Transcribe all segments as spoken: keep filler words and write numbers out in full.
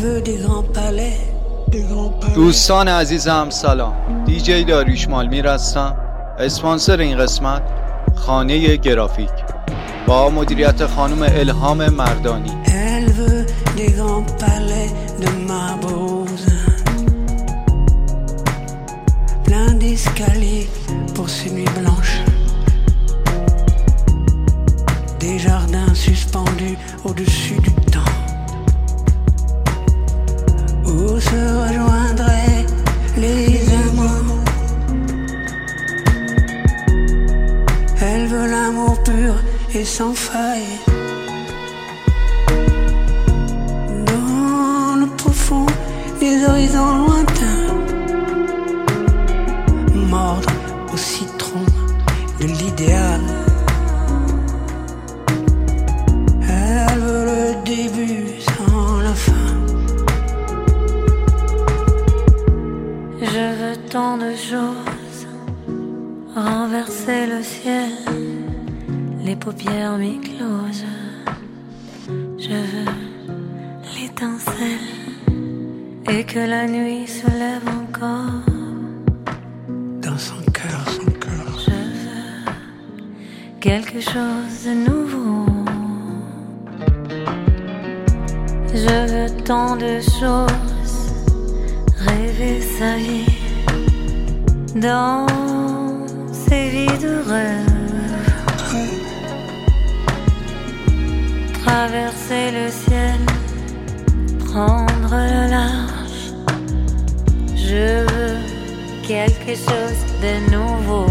دوستان عزیزم سلام، دیجی داریوش مالمیر هستم. اسپانسر این قسمت خانه گرافیک با مدیریت خانم الهام مردانی. Des jardins suspendus au-dessus du temps, où se rejoindraient les amants. Elle veut l'amour pur et sans faille, dans le profond des horizons lointains, mordre au citron de l'idéal. Début sans la fin. Je veux tant de choses, renverser le ciel, les paupières mi-closes. Je veux l'étincelle et que la nuit se lève encore dans son cœur, son cœur. Je veux quelque chose de nouveau. Je veux tant de choses, rêver sa vie dans ces vies de rêve, traverser le ciel, prendre le large. Je veux quelque chose de nouveau.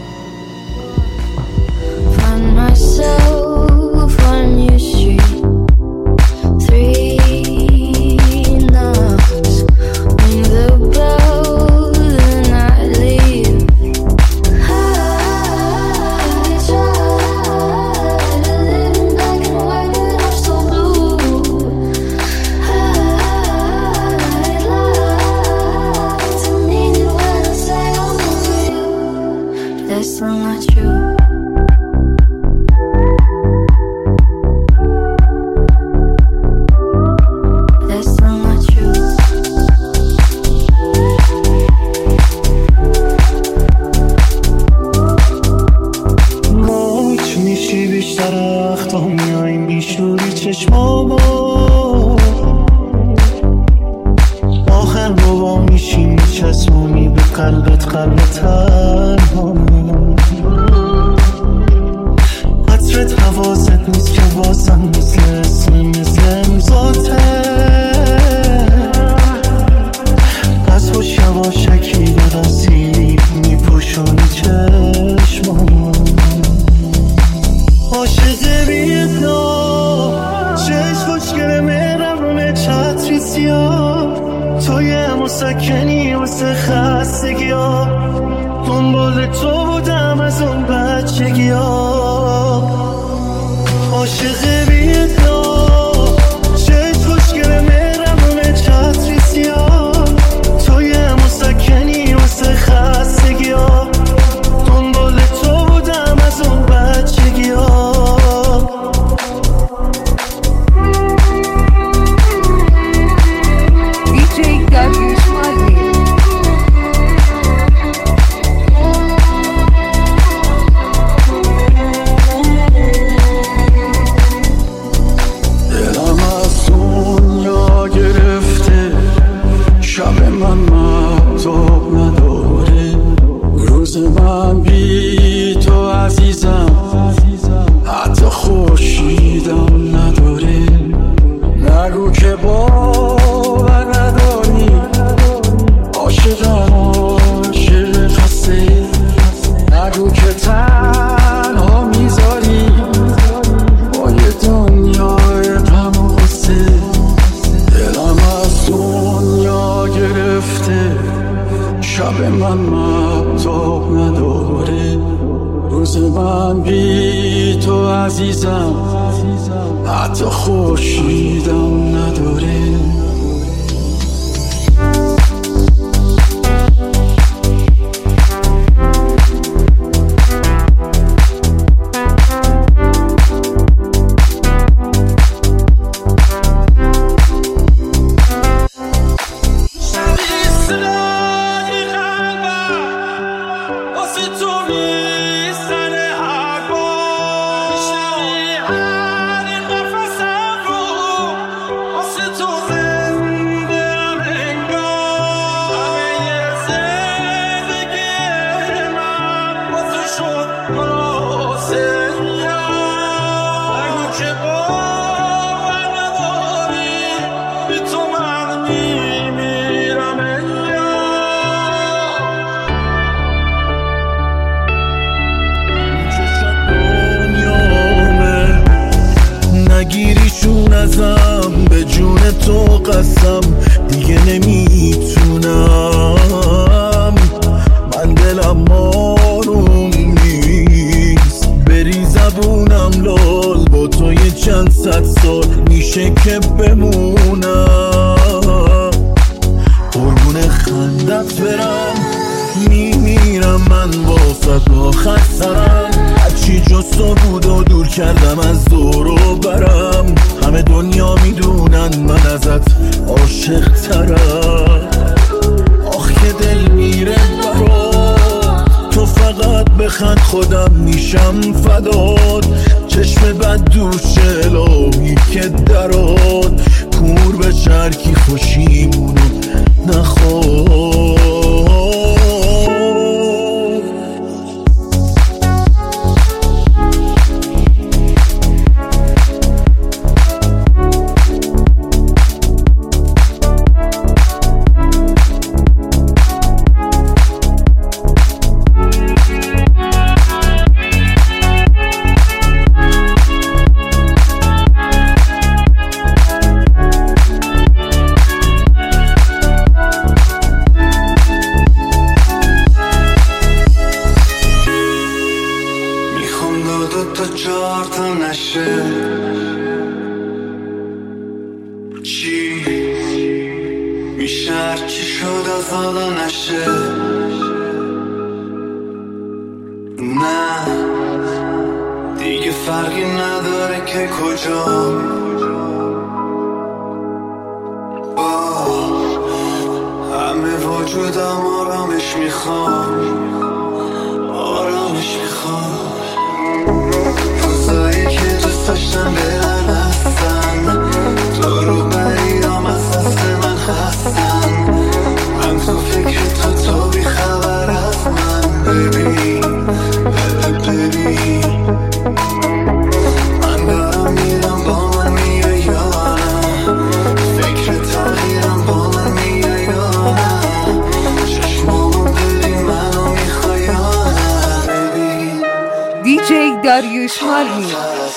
Find myself on your street. Three knocks, ring the bell, then I leave. I tried to live in black and white, but I'm so blue. I lied to mean it when I say I'm over you. That's still not true. چشمامو آخر بابا میشی میچسبونی به قلبت قلب تنهامو عطرت حواست نیست که واسم مثل اسم مثل امضاته پس باش یواشکی برسی میپوشونی چشمامو عاشق ویتنام چشم خوشگل مهربون چتری سیاه توی مسکنی واسه خستگی ها دنبال تو بودم از اون بچگی ها عاشق ویتنام چشم خوشگل مهربون چتری سیاه توی مسکنی واسه خستگی ها دنبال تو بودم از اون بچگی ها حتی خورشیدم نداره جون ازم، به جون تو قسم دیگه نمیتونم. من دلم آروم نیست، بری زبونم لال، با تو یه چند صد سال میشه که بمونم. قربون خندت برم، میمیرم من واسه آخر سرم. هرچی جز تو بود و دور کردم از دور و برم. همه دنیا میدونن من ازت عاشق ترم. آخ که دل میره برات، تو فقط بخند خودم میشم فدات. چشم بد دوش الهی که درات، کور به شرکی خوشیمونو نخواد. داریوش مالمی.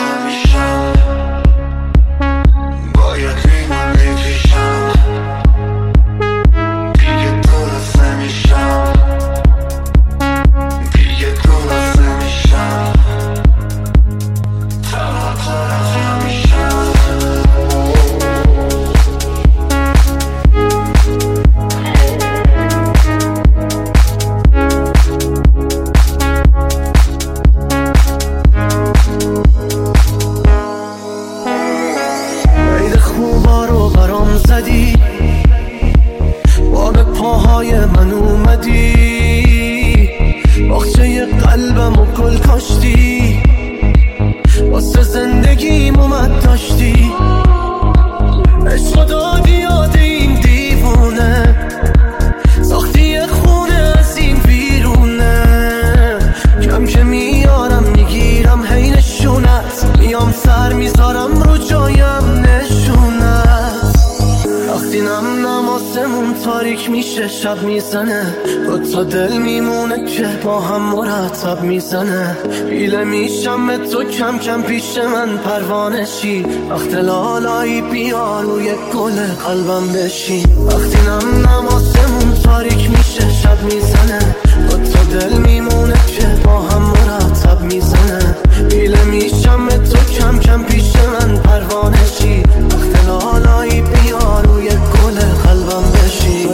شب میزنه دو تا دل میمونه که با هم مرتب میزنه. بیله میشم به تو کم کم پیش من پروانه شی. وقت لالایی بیا روی گل قلبم بشی. وقتی نم نماسمون تاریک میشه شب میزنه دو تا دل میمونه که با هم مرتب میزنه. بیله میشم به تو کم کم پیش من پروانه شی. وقت لالایی بیا روی گل قلبم بشی.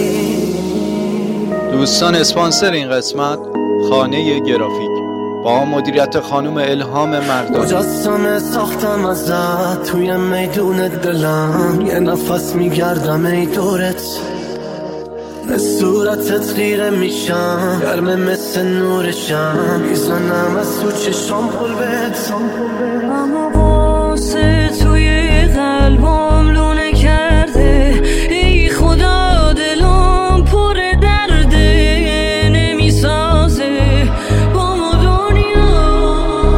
دوستان اسپانسر این قسمت خانه گرافیک با مدیریت خانم الهام مردانی. مجسمه ساختم ازت توی میدون دلم، یه نفس میگردم ای دورت، به صورتت خیره میشم، گرمه مثل نورشم، میزنم از تو چشام پل بهت. اما واسه توی قلبم لونه کرده، ای خدا دلم پر درده، نمیسازه با ما دنیا،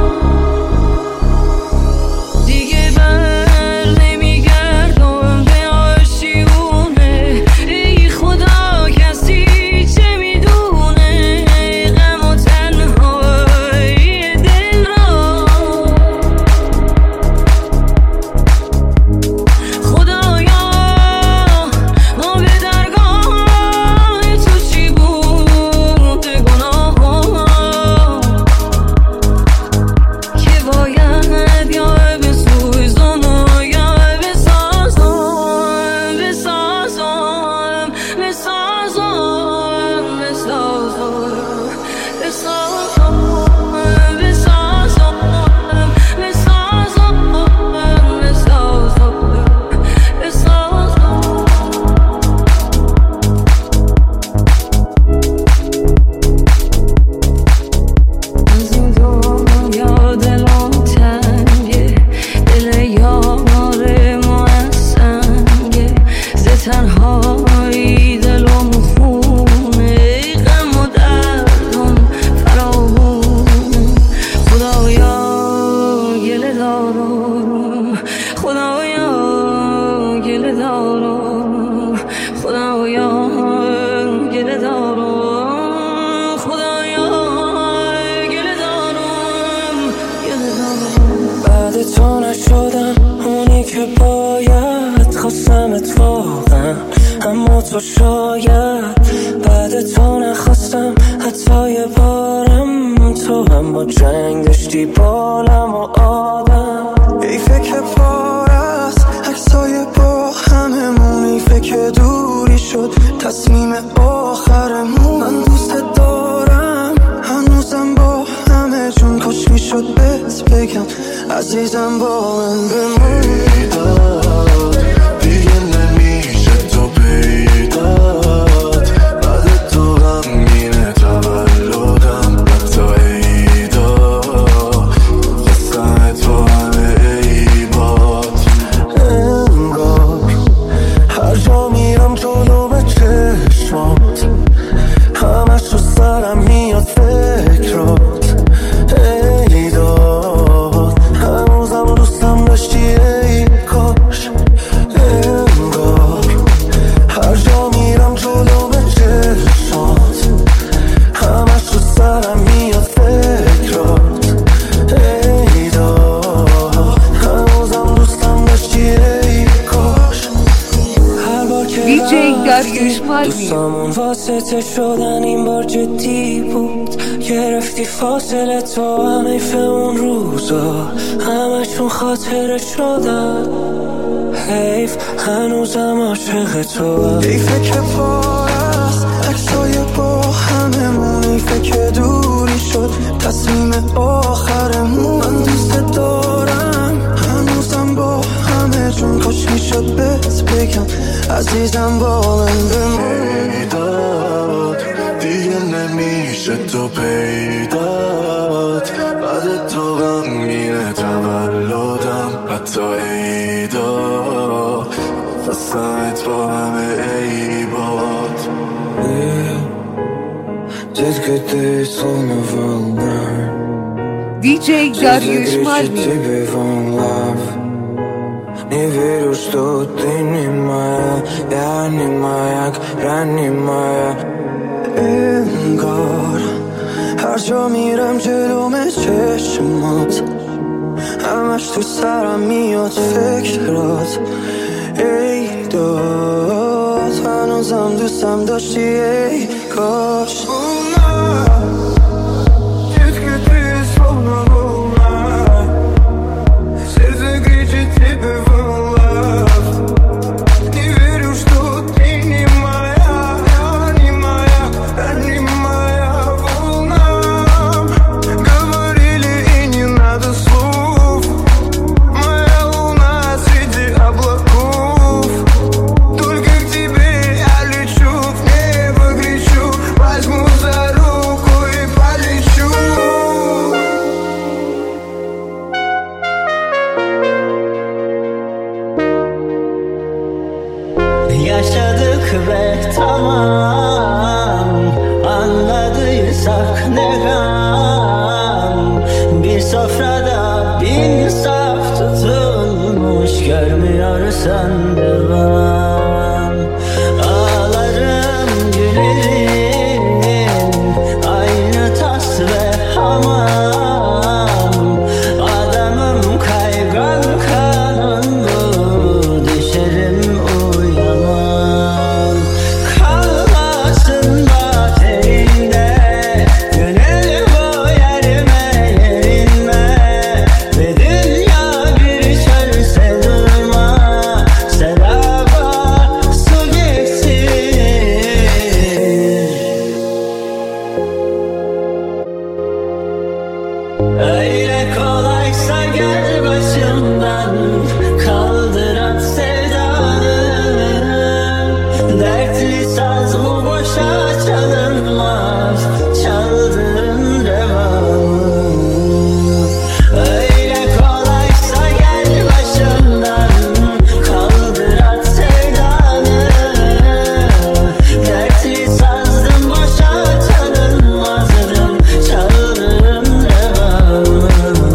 دیگه بر نمیگردم به آشیونه، ای خدا کسی چه میدونه غم و تنهایی دل را. نشدم اونی که باید، خواستمت واقعا اما تو شاید بعد تو نخواستم حتی یه بارم. تو هم با جنگ داشتی بالم و آدم. ای فکر پار است عکسای با هممون، ای فکر دوری شد تصمیم آخرمون. من دوست دارم هنوزم با همه جون، کاش میشد بهت بگم عزیزم با من بمون. دیگه نمیشه تو پیدات، بعد تو غمگینه تولدم حتی عیدا، خواستم تو همه عیبات. انگار هر جا میرم جلو به چشمات، همش رو سرم میاد فکرات. ای داد هنوزم دوستم داشتی ای کاش. انگار هر جا میرم جلو به چشمات، همش رو سرم میاد فکرات. ای داد هنوزم دوستم داشتی ای کاش. هر بار که دی جی داریوش مارمی دوستامون واسطه شدن این بار جدی بود. گرفتی فاصله تو هم ایف اون روزا، همشون خاطره شدن. حیف هنوزم عاشق تو. حیفه که پار است عکسای با هممون، حیفه که دوری شد تصمیم آخرمون. من دوست دارم هنوزم با همه جون، کاش میشد بهت بگم عزیزم با من بمون. دیگه نمیشه تو پیدات، بعد تو غمگینه تولدم حتی عیدا، خواستمت با همه عیبات. Just get this on the phone. دی جی داریوش مارمی Не верю, что ты не моя, я не маяк, я не моя. انگار هر جا میرم جلوم چشمات، همش تو سرم میاد فکرات. ای داد هنوزم دوستم داشتی ای کاش. Yaşadık ve tamam, anladıysak ne gam. Bir sofrada bin saf tutulmuş, görmüyorsan devam. Ağlarım gülerim, aynı tas ve hamam. Adamım kaygan kanımda, düşerim uyamam. Kalmasın baterinde, gönül bu yerime yerinme. Ve dünya bir çölse durma, seraba su getir. Öyle kolaysa gel başımdan, kaldır at sevdanı. Dertli saz bu boşa çalınmaz, çaldırın devamı. Öyle kolaysa gel başımdan, kaldır at sevdanı. Dertli sazdım boşa çalınmazdım, çaldırın devamı.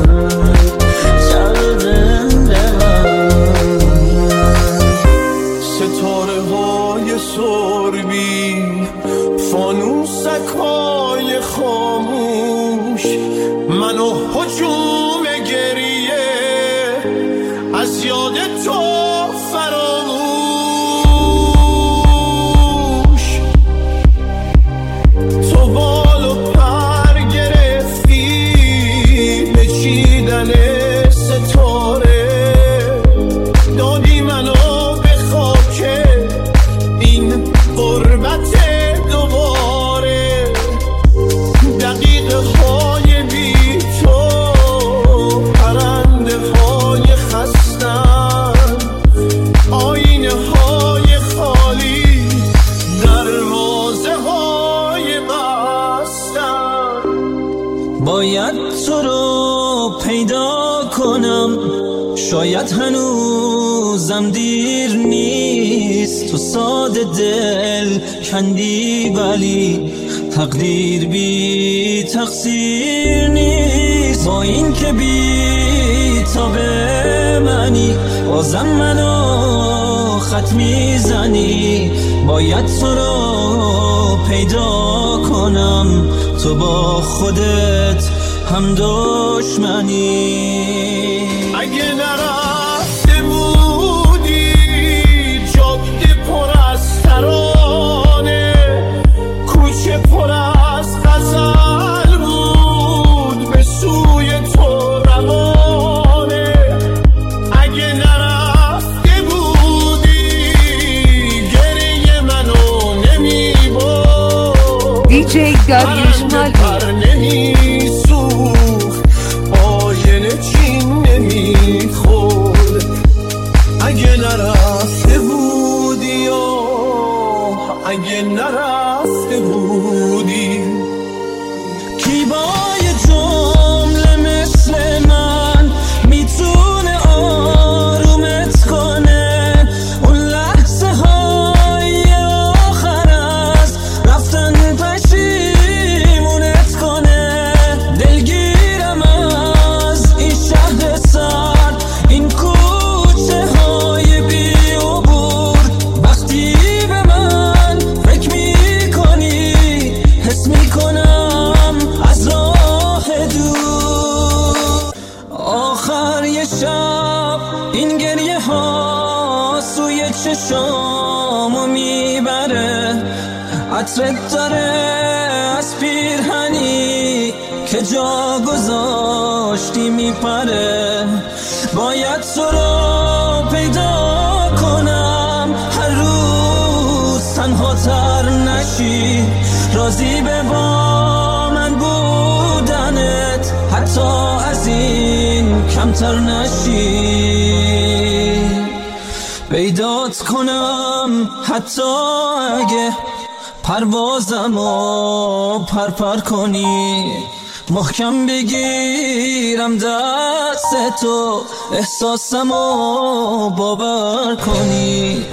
Çaldırın devamı. ستاره های سربی، فانوسک های خاموش، منو هجوم گریه یاد تو فراموش. تو بال و پر گرفتی به چیدن ستاره، دادی منو به خاک این غربت دوباره. دقیقه های بی تو پرنده های خستن، آینه های خالی دروازه های بستن. باید تو رو پیدا کنم، شاید هنوزم دیر نیست. تو ساده دل کندی ولی تقدیر بی تقصیر نیست. با این که بی تا به منی بازم منو خط میزنی. باید تو رو پیدا کنم، تو با خودت هم دشمنی. اگه نرفته بودی جاده پر از ترانه، کوچه پر از غزل بود به سوی تو روانه. اگه نرفته بودی گریه منو نمیبرد، دیجی داریوش مالمی پر نمیسوخت، آینه چین نمیخورد. اگه نرفته بودی آه، اگه نرفته بودی. کی با یه جمله مثل من میتونه آرومت کنه؟ اون لحظه های آخر از رفتن پشیمونت کنه. دلگیرم از این شهر سرد، این کوچه های بی عبور. وقتی به من فکر میکنی حس میکنم از راه دور. آخر یه شب این گریه ها سوی چشامو میبره. عطرت داره از پیرهنی که جا گذاشتی میپره. باید تو رو پیدا کنم، هر روز تنها تر نشی. راضی به با من بودنت، حتی از این کمتر نشی. پیدات کنم حتی اگه پروازمو پرپر کنی. محکم بگیرم دست تو، احساسمو باور کنی.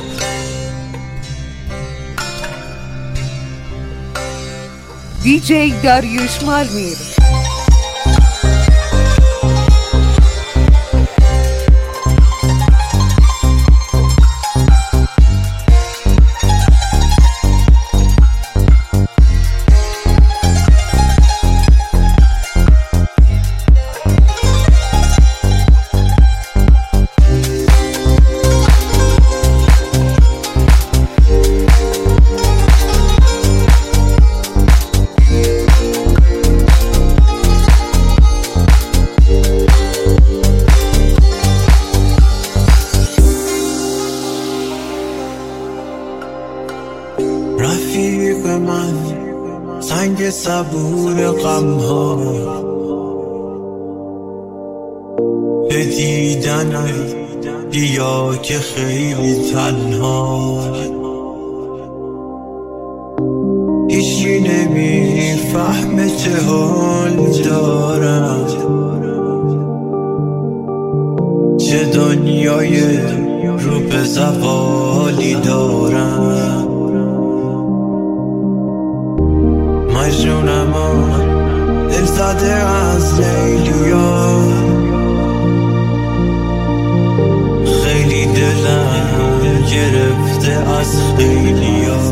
دیجی داریوش مالمی رفیق من سنگ صبور غم ها، به دیدنت بیا که خیلی تنها. هیچی نمیفهمه چه حال دارم، چه دنیای رو به زوالی دارم. مجنونم دل زده از لیلیا، خیلی دلم گرفته از خیلیا.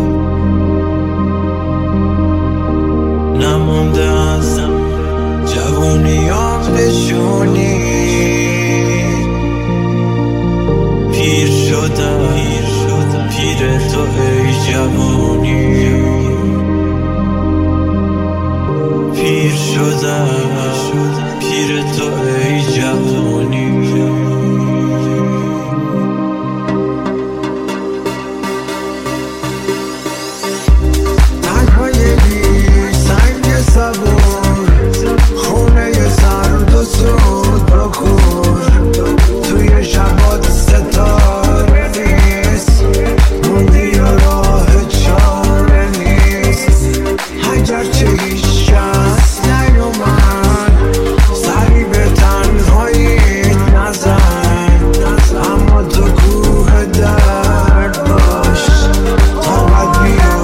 نمونده از جوونیام نشونی، فکر تو ای جوانی. خونه سرد و سود بکن توی شبات ستاره نیست موندی و راه چاره نیست اگرچه هیچ کس نیومد سری به تنهاییت نزن اما تو کوه درد باش تا بد بیاد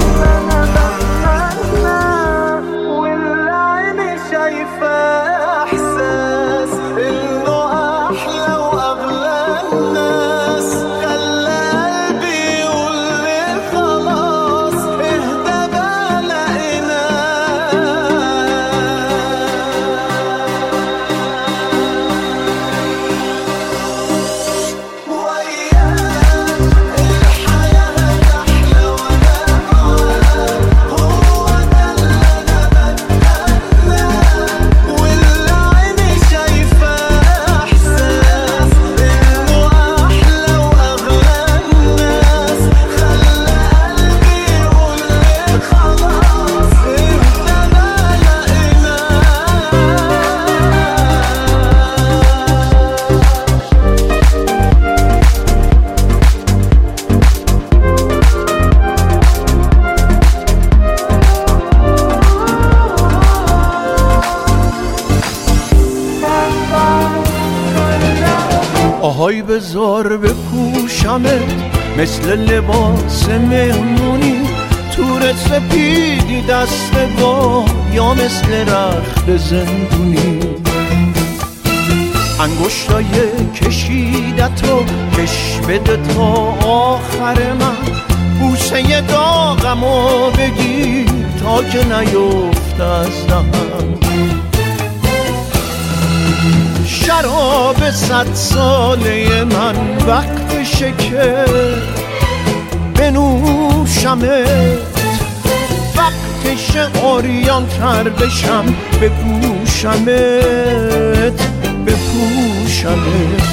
آهای بذار بپوشمت مثل لباس مهمونی تور سپیدی دست با یا مثل رخت زندونی انگشتای کشیدتو کش بده تا آخر من بوسه داغمو بگیر تا که نیفت از دهن شراب صد ساله من وقتشه که بنوشمت وقتشه عریان تر بشم بپوشمت بپوشمت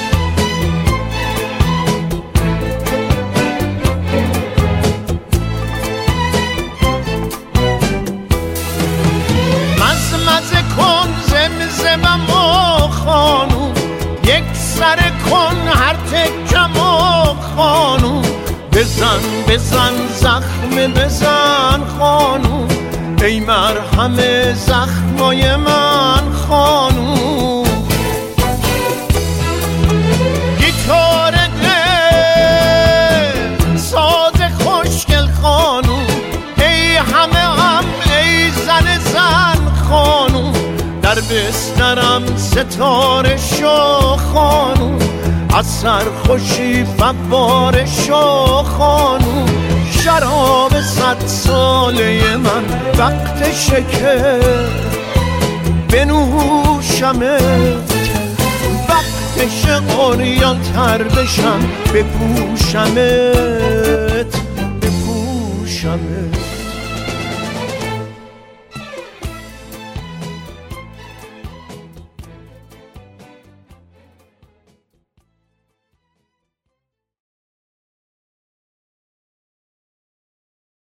مزمزه کن زمزمم و خانوم یک سر کن هر تکم و خانوم بزن بزن زخم بزن خانوم ای مرهم زخمای من خانوم گیتار دل ساز خوشگل خانوم ای همه هم ای زن زن خانوم در بسترم ستاره شو خانوم از سرخوشی فواره شو خانوم شراب صد ساله من وقتشه که بنوشمت وقتشه عریان تر بشم بپوشمت بپوشمت